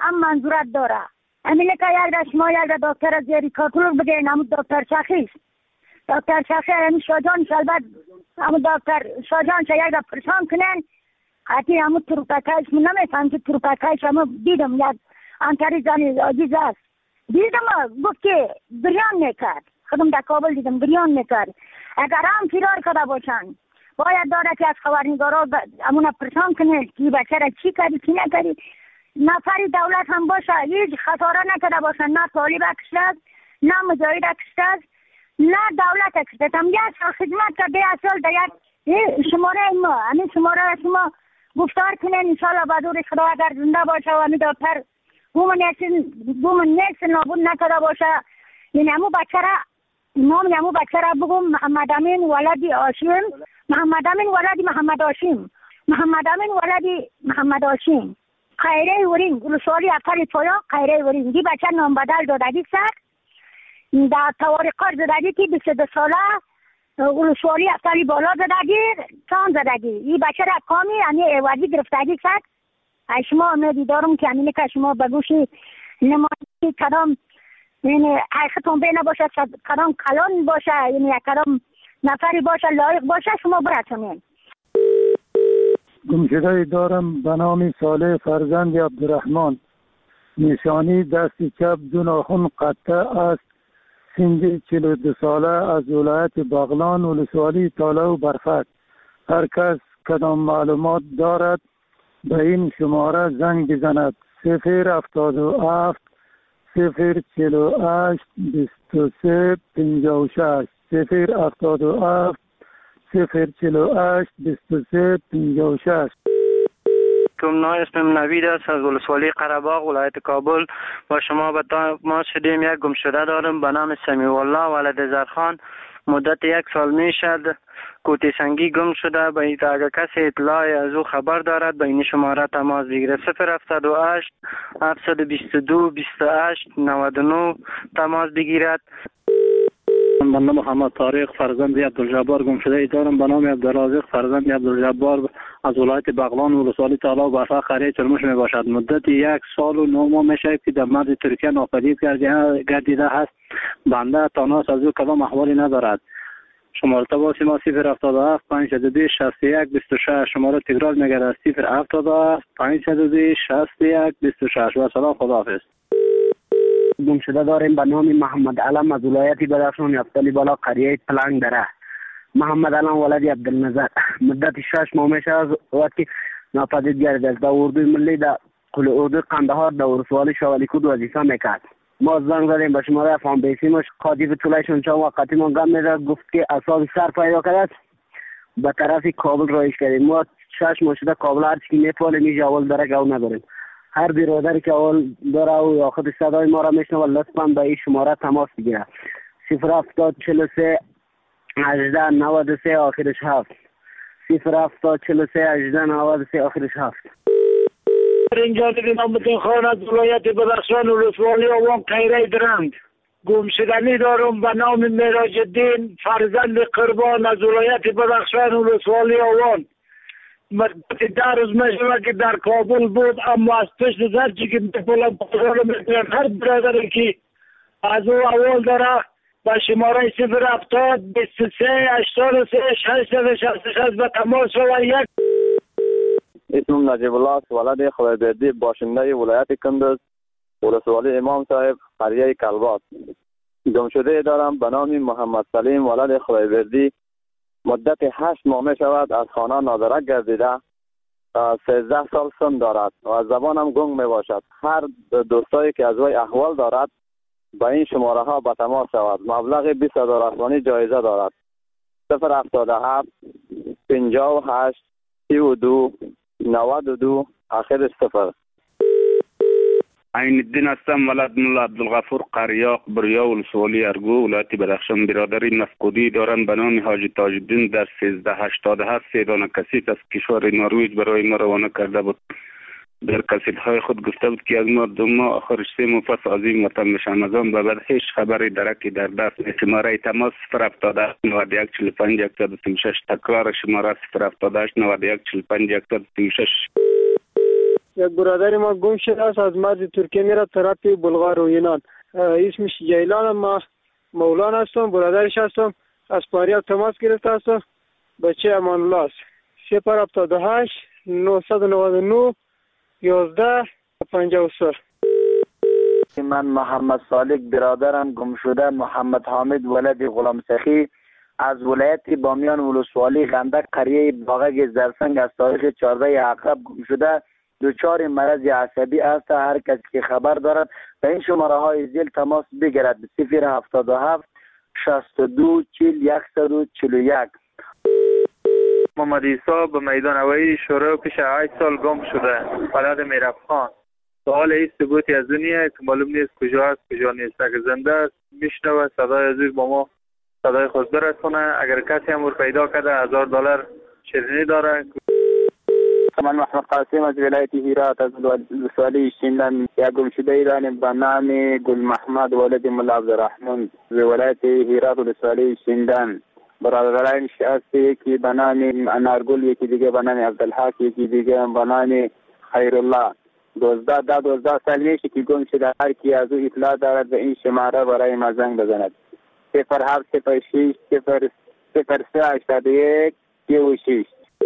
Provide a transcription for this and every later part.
هم منظورت داره. همینه که شما یک دکتر زیری کاتولوگ بگین، همون دکتر شخیص دکتر شخیص همین شاجان شلبت همون دکتر شاجان چه یک پرسان کنن حتی همون تروپکایش من نمیفهم که تروپکایش همون دیدم یک انتری زنی عزیز است دیدم گفت که بریان میکرد خودم در کابل دیدم بریان میکرد. اگر هم فرار کرده باشن باید داره که از خبرنگارا همون پرسان کنه که بچه را چی کردی چی نکردی. نفری دولت هم باشه هیچ خطاره نکرده باشن، نه طالب اکشتد نه مجاهد اکشتد نه دولت اکشتد. هم یک سال خدمت کرده اصل در یک شماره ما همین شماره شما گفتار کنین انشاءالله بدور خدا اگر زنده باشه و همین دکتر بومن نیست نابود نکرده باشه. یعنی همون بچه را نام همون بچه را بگم محمد امین ولدی هاشم، محمد امین ولدی محمد هاشم، محمد امین ولدی محمد هاشم خیره ورین ولسوالی افتر تویا خیره ورین دی بچه نام بدل دادگی سر در توارقار زدگی که 22 ساله ولسوالی افتری بالا زدگی چان زدگی این بچه را کامی یعنی ایوازی گرفتگی سر. شما امیدی دارم که همینه که شما بگوشی نمایی کدام یعنی حقیقتون بینه باشه کدام کلان باشه یعنی کدام نفری باشه لایق باشه شما براتونین. گمشده دارم به نام صالح فرزند عبدالرحمن، نشانی دست چپ دو ناخن قطع است، سن 42 ساله از ولایت بغلان ولسوالی تاله و برفک. هر کس کدام معلومات دارد به این شماره زنگ بزند 077 048 23 56 077 048 23 56. اسمم نوید است از ولسوالی قره‌باغ ولایت کابل. با شما به تماس شدیم. یک گمشده دارم به نام سمیع الله ولد زرخان. مدت 1 سال می شد کوتی سنگی گم شده. به اگر کسی اطلاع از او خبر دارد به این شماره تماس بگیره 078 722 28 99 تماس بگیرد. من محمد طارق فرزند عبدالجبار گمشده دارم به نام عبدالرازق فرزند عبدالجبار از ولایت بغلان ولسوالی تالا و برفق قریه چرموش می باشد. مدت 1 سال و 9 ماه می شود که در مرز ترکیه ناپدید گردیده است. بنده تاناس از او کدام احوالی ندارد. شماره تماس ما 077 522 61 26. شماره تکرار میگردد 077 522 61 26. و سلام خداحافظ. گمشده داریم به نام محمد علم از ولایت بدخشان یفتلی بالا قریه پلنگ دره. محمد علم ولد عبدالنظر مدت 6 ماه میشه از وقت که ناپدید گردیده است. در اردوی ملی در اردوی قندهار در ولسوالی شوالیکود وظیفه میکرد. ما زنگ زدیم به شماره افغان بیسیمش قاضی طولشون چند وقتی ما گم میداد گفت که اصاب سر پیدا کرد به طرف کابل رایش کردیم. ما 6 ماه شده کابل هرچی که میپالیم اینجا اول داره گو نداریم. هر برادری که اول داره و آخر صدای ما را میشنه و لطفاً به این شماره تماس بگیره 070 43 18 93 آخرش 7 070 43 18 93 آخرش 7. اینجا دیدیم امتین خان از ولایت بدخشان ولسوالی آوان قیره درند. گمشدنی دارم به نام معراج الدین فرزند قربان از ولایت بدخشان ولسوالی آوان. مدت 10 روز میشه که در کابل بود اما از پشت زرچی که میپولم پاسال میکنم هر برادری که از او اول داره به شماره 070 23 83 666 به تماس و یک. اسمم نجیب الله است ولد خدایبردی باشنده ولایت کندز ولسوالی امام صاحب قریه کلبات. گمشده دارم به نام محمد سلیم ولد خدایبردی. مدت 8 ماه می شود از خانه نادرک گردیده. 13 سال سن دارد و از زبانم گنگ می باشد. هر دوستایی که از وی احوال دارد به این شماره ها به تماس شود. مبلغ 20,000 افغانی جایزه دارد. 077 58 32 92 آخرش 0. عین الدین هستم ولد ملا عبدالغفور قریاق بریا ولسوالی ارگو ولایت بدخشان. برادری مفقودی دارند به نام حاجی تاج الدین در 1387 3 دانه کسیت از کشور نروژ برای ما روانه کرده بود. در کسیت‌های خود گفته بود که از ما 2 ماه آخرش 3 ماه پس عظیم وطن میشم. از آن به بعد هیچ خبری درکی در دست. شماره تماس 078 91 45 136 تکرار شماره 078 91 45 136. یک برادر ما گم شده است، از مرز ترکیه میره طرف بلغار و یونان. اسمش جیلان، ما مولانا هستم، برادرش هستم. از پاریاب تماس گرفته هستم. بچه امان الله است. 078 999 11 53. من محمد صالح برادرم گم شده محمد حامد ولد غلام سخی از ولایت بامیان ولسوالی غندق قریه باغک زرسنگ از تاریخ 14 عقرب گم شده. دچار مرض عصبی است. هر کسی که خبر دارد به این شماره های زیل تماس بگیرد. 077 62 40 141. محمد عیسی به میدان هوایی شروع پیش 8 سال گم شده. بلد میرفخان. سوال این ثبوتی از دنیا که معلوم نیست کجا است کجا نیست. اگر زنده است میشنوه صدای عزیز با ما صدای خود برسونه. اگر کسی هم پیدا کرده $1000 شیرینی داره. من محمد قاسم از ولایت هرات از ولسوالی شیندن. یک گم شده ایرانی به نام گل محمد ولد ملا عبدالرحمن از ولایت هرات ولسوالی شیندن. برادرانش هست، یکی به نام انارگل، یکی دیگه به نام عبدالحق، یکی دیگه به نام خیرالله. 12 سال میشه که گم شده. هر کی از او اطلاع دارد به این شماره برای ما زنگ بزند. 0706 0381 36.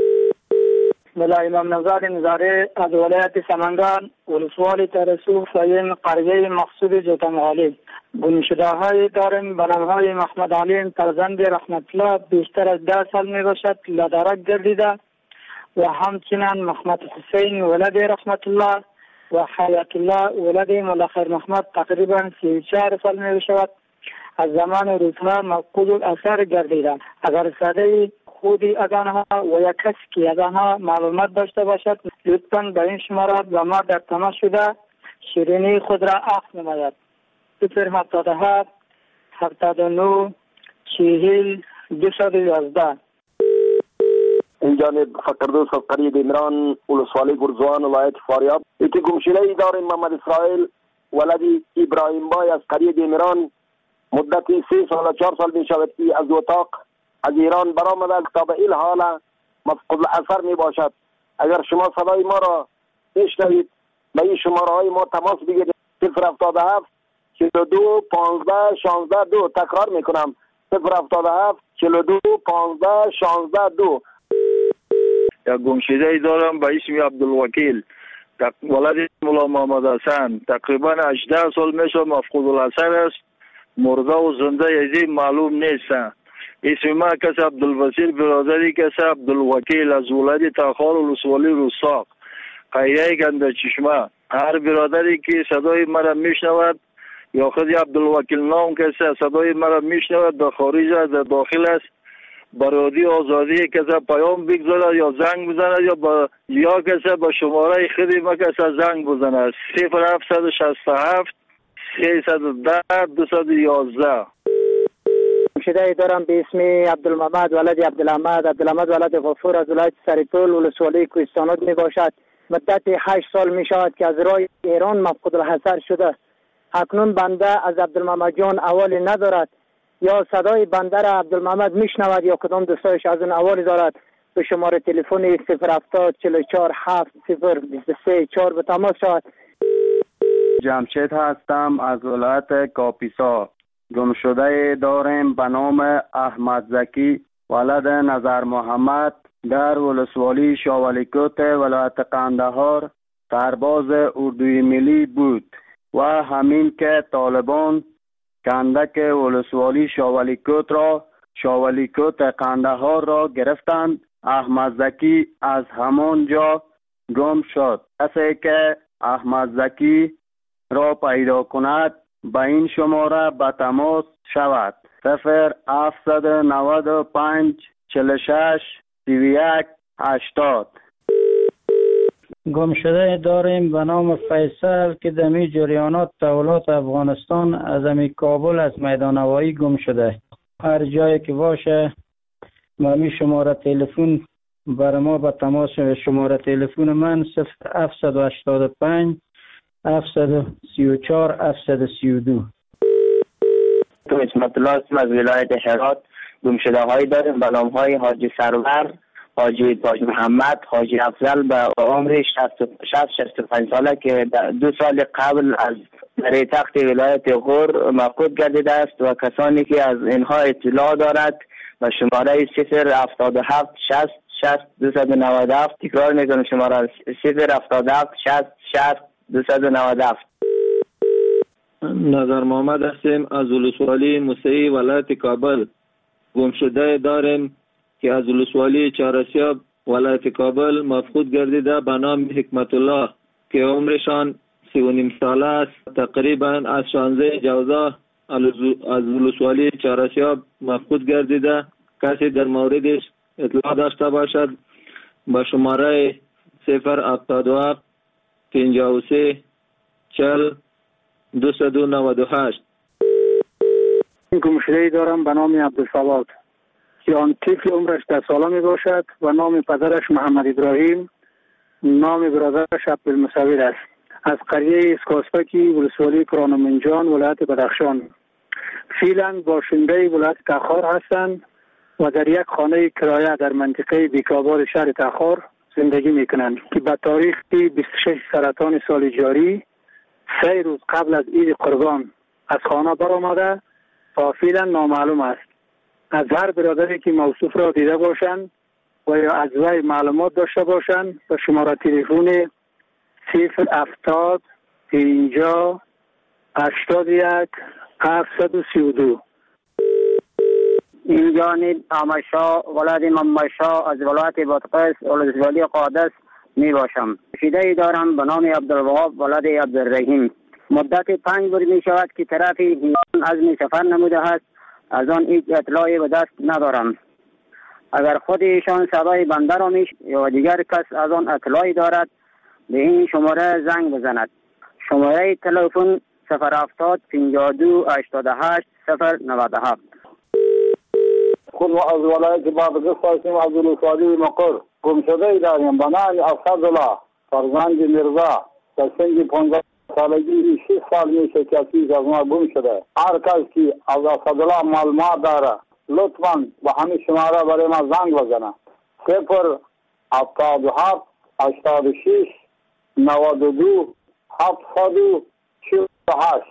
ملا امام نژاد نظاری از ولایت سمنگان ولسوالی ترسو فایم قریه مقصود جوتنغالی. گم شده های داریم به نام های محمد علیم فرزند رحمت الله بیشتر از 10 سال می باشد لدرک گردیده و همچنین محمد حسین ولد رحمت الله و حیات الله ولد ملا خیر محمد تقریبا 34 سال می باشد. از زمان روزها مفقود الاثر گردیده. اگر صدای خودی از آنها و یک کسی که از آنها معلومات داشته باشد لطفاً به این شماره با ما در تماس شده شیرینی خود را عفو نماید. 077 79 40 211. این جانب فقردوس از قریه دیمران ولسوالی گرزوان ولایت فاریاب. یکی گمشده ای داریم محمد اسرائیل ولد ابراهیم بای از قریه دیمران. مدتی 3 سال 4 سال می شود که از اتاق از ایران برآمده تا به این حال مفقود الاثر می باشد. اگر شما صدای ما را بشنوید به این شماره های ما تماس بگیرید. 077 42 15 16 2. تکرار می کنم 077 42 15 16 2. یک گمشده ای دارم به اسم عبدالوکیل ولد مولا محمد حسن. تقریبا 18 سال میشه مفقود الاثر است. مرده و زنده یزی معلوم نیست. اسم ما کس عبدالبصیر برادری کس عبدالوکیل از ولایت تاخار ولسوالی رستاق قریه گنده چشمه. هر برادری که صدای مرا میشنود یا خود عبدالوکیل نام کسی صدای مرا میشنود در خارج است در داخل است برادی آزادی کسی پیام بگذارد یا زنگ بزند یا کسی با شماره خودی ما کسی زنگ بزند. 0767 310 211. شده دارم به اسم عبدالمحمد ولد عبدالحمد ولد غفور از ولایت سریپول ولسوالی کوهستانات می باشد. مدت 8 سال می شود که از راه ایران مفقود الحضر شده. اکنون بنده از عبدالمحمد جان اوالی ندارد. یا صدای بنده را عبدالمحمد می شنود یا کدام دوستایش از اون اوالی دارد. به شماره تلفن 070 44 7 023 4 به تماس شود. جمشید هستم از ولایت کاپیسا. گم شده داریم به نام احمد زکی ولد نظر محمد در ولسوالی شاولیکوت ولایت قندهار سرباز اردوی ملی بود و همین که طالبان کندک ولسوالی شاولیکوت قندهار را گرفتند. احمد زکی از همان جا گم شد. کسی که احمد زکی را پیدا کند به این شماره به تماس شود. 0795 46 31 80. گم شده داریم به نام فیصل که دمی جریانات تولات افغانستان از امی کابل از میدان هوایی گم شده. هر جایی که باشه می شماره تلفن بر ما به تماس. شماره تلفن من 0785 734 732. تو اسمت الله از ولایت هرات. گم شده هایی داریم به نام های حاجی سرور حاجی تاج محمد حاجی افضل به عمر 65 ساله که 2 سال قبل از در تخت ولایت غور مفقود گردیده است و کسانی که از اینها اطلاع دارد و شماره 077 60 60 297 تکرار میکنم شماره 077 60 60 297. نظر محمد هستیم از ولسوالی موسعی ولایت کابل. گمشده داریم که از ولسوالی چهارسیاب ولایت کابل مفقود گردیده به نام حکمت الله که عمرشان 39 ساله است. تقریبا از 16 جوزا از ولسوالی چهارسیاب مفقود گردیده. کسی در موردش اطلاع داشته باشد با شماره 077 53 40 298. گمشده‌ای دارم به نام عبدالصواد که آن طفل عمرش 10 ساله می باشد و نام پدرش محمد ابراهیم، نام برادرش عبدالمصور است. از قریه اسکاسپکی ولسوالی کرانمنجان ولایت بدخشان. فعلا باشنده ولایت تخار هستند و در یک خانه کرایه در منطقه بیکاباد شهر تخار زندگی میکنند که به تاریخ 26 سرطان سال جاری 3 روز قبل از عید قربان از خانه برآمده و فعلا نامعلوم است. از هر برادری که موصوف را دیده باشند و یا از وی معلومات داشته باشند به شماره تلفن 070 50 81 732. این جانب آمشا ولد ممشا از ولایت بادغیس ولسوالی قادس می باشم. شیده دارم به نام عبدالوهاب ولد عبدالرحیم. مدت 5 روز می شود که طرف ایران عزم سفر نموده است. از آن هیچ اطلاعی به دست ندارم. اگر خود ایشان صدای بنده را یا دیگر کس از آن اطلاعی دارد به این شماره زنگ بزند. شماره تلفن 070 52 88 097. خود از ولایت بادغیس هستیم از ولسوالی مقر. گمشده داریم به نام اسدالله فرزند میرزا در سن 15 سالگی 6 سال میشه که از ما گم شده. هر کس که از اسدالله معلومات داره لطفاً به همین شماره برای ما زنگ بزنه. 077 86 92 748.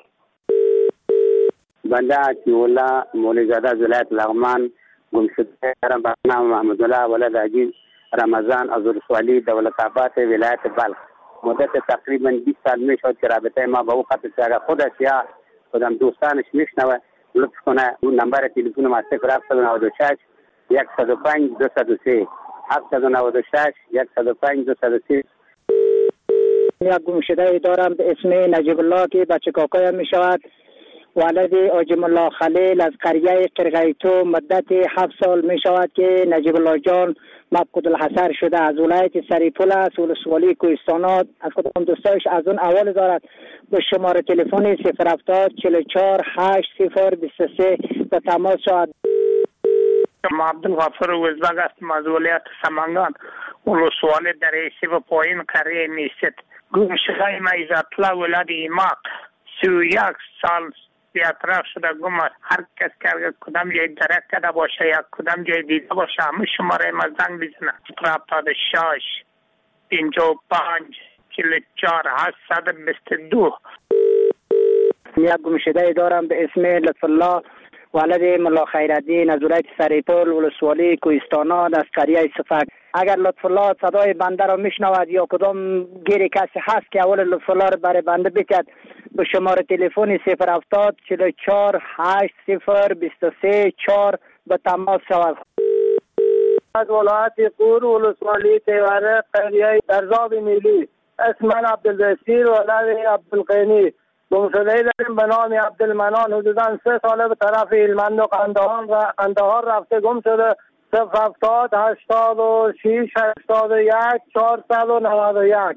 بنده عطی‌الله مولیزاده از ولایت لغمان گمشده دارم به نام محمدالله ولد عجیز رمضان از ولسوالی دولت‌آباد ولایت بلخ. مدت تقریبا 20 سال میشد که رابطه ما با او قطع شد. اگر خودش یا خودم دوستانش میشنوه لطف کنه اون نمبر تلفن ما 0796 105 203 796 105 203. یک گمشده دارم به اسم نجیب الله که بچه کاکایم می شود. ولد آجم الله خلیل از قریه قرغیتو. مدت 7 سال می شود که نجیب الله جان مفقود الحصر شده. از ولایت سریپول است ولسوالی کوهستانات. از خودم دوستایش از اون اول دارد به شماره تلفن 070 44 80 23 به تماس شود. عبدالغفور وزبگ هستم از ولایت سمنگان ولسوالی دریسی و پایین قریه میست. گمشده ما عزت‌الله ولد ایماق 31 سال بی‌اطراف شده گم است. هر کس که کدام جای درک کرده باشه یا کدام جای دیده باشه همه شماره ما زنگ بزنه. 76 55 44 822. یک گمشده دارم به اسم لطف الله ولد ملا خیرالدین از ولایت سریپول ولسوالی کوهستانات از قریه صفک. اگر لطف الله صدای بنده را میشنود یا کدام گیری کسی هست که اول لطف الله را برای بنده بکد به شماره تلفن 070 44 80 23 4 به تماس شود. از ولایت قور ولسوالی تیوره قریه درزاب میلی. اسم من عبدالبصیر ولد عبدالقینی. گمشده داریم به نام عبدالمنان. حدوداً 3 ساله به طرف هلمند و قندهار رفته گم شده. 070 86 81 491.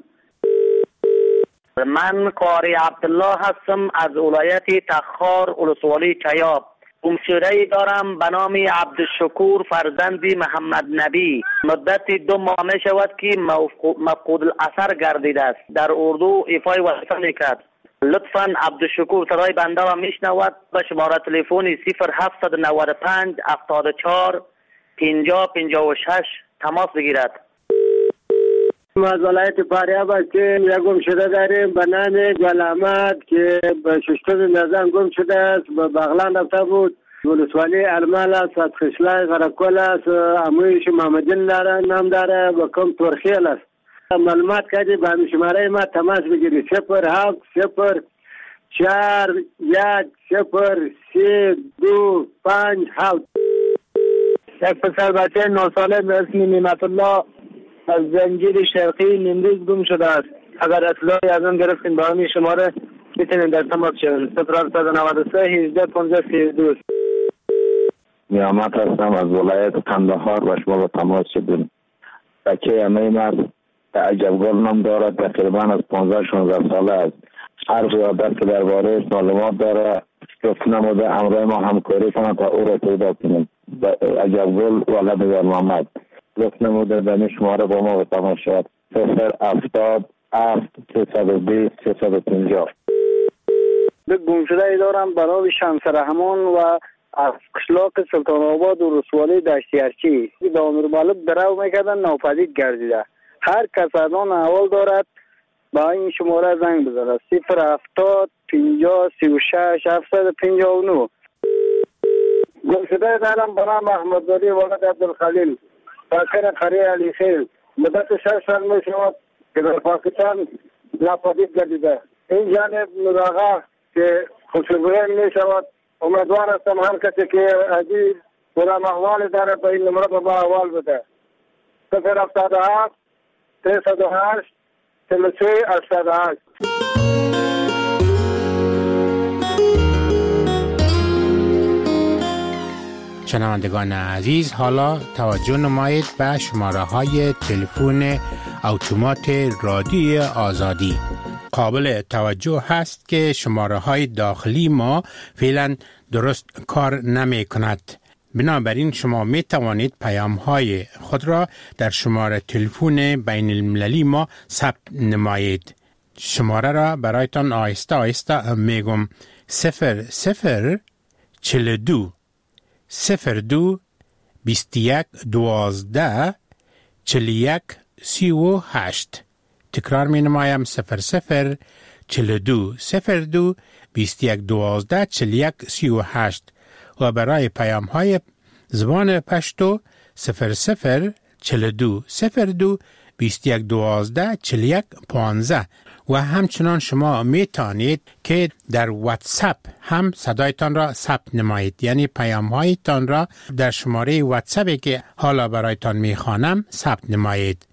من قاری عبدالله هستم از ولایت تخار ولسوالی چیاب. گمشده دارم به نام عبدالشکور فرزند محمد نبی. مدت 2 ماه می شود که مفقود الاثر گردیده است. در اردو ایفای وظیفه میکرد. لطفاً عبدالشکور صدای بنده را میشنود به شماره تلفن 0795 74 50 56 تماس بگیرد. از ولایت فاریاب هستیم. یک گم شده داریم به نام گل احمد که به ششتم نظام گم شده است. به بغلان رفته بود. ولسوالی ارمال است، از خشلای غرقل است، امویش محمدین نام داره و کم ترخیل است. معلومات کردی به همین شماره ما تماس بگیری 07 0 4 1 0 3 2 5 7. یک پسر بچه 9 ساله به اسم نعمت الله از زنجیر شرقی نیمروز گم شده است. اگر اطلاعی از آن گرفتین با همین شماره میتونین در تماس شوین 0793 18 15 32. نیامت هستم از ولایت قندهار و شما با تماس شدیم. بچه امیم است، عجبگل نام دارد، تقریبا از 15-16 ساله است. هر قیادت که درباره معلومات داره گفت نموده همراه ما همکاری کنند تا او را پیدا کنیم. عجبگل ولد در محمد گفت نموده به شماره با ما به تماس شد 070 7 320 350. گم شده ای دارم برای شمس رحمان و از قشلاق سلطان آباد و رسوالی دشتی ارچی به امیر مالک درو میکردن ناپدید گردیده. هر کس از آن احوال دارد با این شماره زنگ بزنه 070 50 36 759. گم شده دارم برای محمد ولی ولد عبدالخلیل ساکن قریه علی خیل مدت 6 سال می شود که در پاکستان ناپدید گردیده. این جانب نراغا که خوشگویی می شود. امیدوار هستم هر کسی که عزیز کدام احوال داره به این نمره با احوال بده 077 308 33 88. شنوندگان عزیز، حالا توجه نمایید به شماره های تلفن اتومات رادیوی آزادی. قابل توجه هست که شماره های داخلی ما فعلا درست کار نمی کند. بنابراین شما می توانید پیام های خود را در شماره تلفن بین المللی ما ثبت نمایید. شماره را برایتان آهسته آهسته میگم 0042 02 21 12 41 38. تکرار می نمایم 0042 02 21 12 41 38 و برای پیام های زبان پشتو 0042 02 21 12 41 15. و همچنان شما می توانید که در واتساپ هم صدایتان را ثبت نمایید، یعنی پیام هایتان را در شماره واتساپی که حالا برایتان می خوانم ثبت نمایید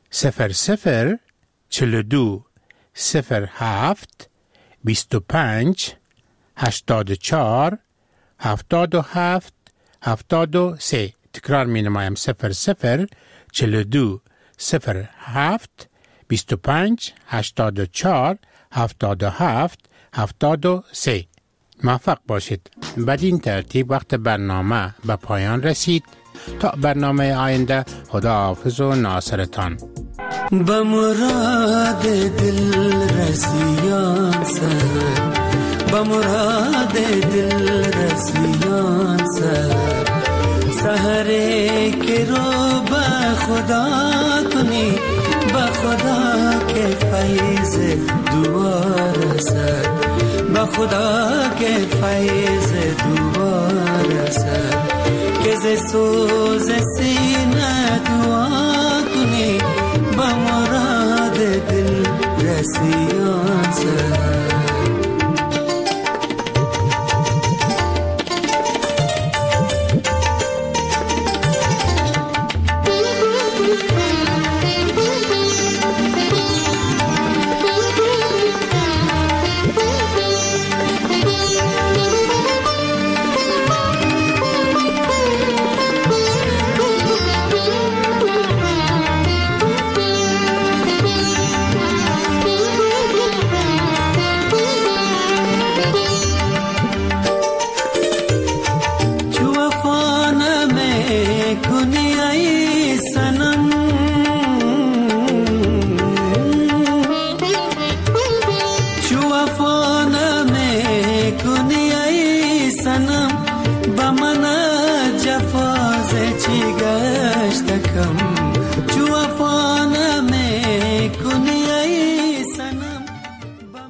0042 07 25 84 77 73. تکرار می نمایم 0042 07 25 84 77 73. موفق باشید. بدین ترتیب وقت برنامه به پایان رسید. تا برنامه آینده، خدا حافظ و ناصرتان. به مراد دل رسیان سر، به مراد دل رسیان سر، سحره که رو به خدا کنی، به خدا که فیض دوار سر، به خدا که فیض دوار سر، که ز سوز سینه دعا کنی، به مراد دل رسیان سر.